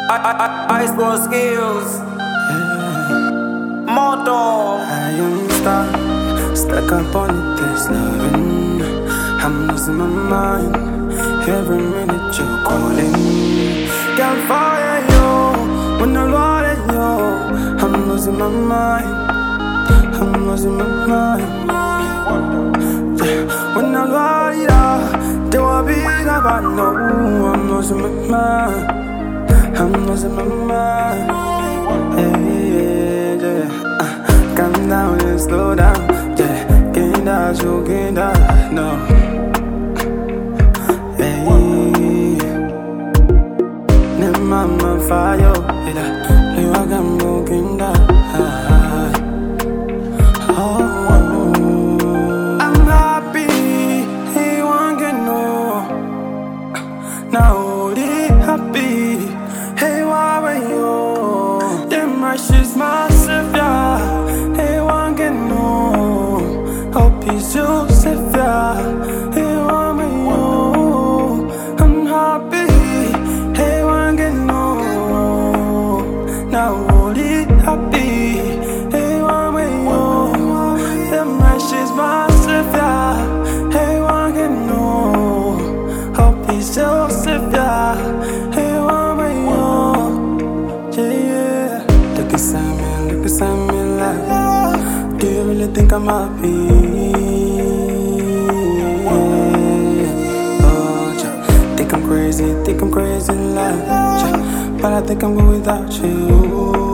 I sport skills. Moto. I am stuck up on this loving. I'm losing my mind. Every minute you're calling. Can't fire you when I'm riding you. I'm losing my mind. I'm losing my mind. Yeah. When I'm riding you, there will be like I know. I'm losing my mind. I'm losing my mind. Hey, yeah. Calm down and slow down. Yeah, can't die, you can't die. No. Hey, never mind my fire. Yeah, you are gonna can't die. Oh, I'm happy. He won't get no. Now they happy. Hey, why are you? Them rushes massive, yeah. Hey, one get no. Hope he's Joseph, yeah. Hey, why are you? I'm happy. Hey, one get no. Now they happy. Hey, why are you? Them rushes massive, yeah. Hey, one get no. Hope he's Joseph, yeah. Hey, look inside me like, do you really think I'm happy? Oh, think I'm crazy like, but I think I'm good without you.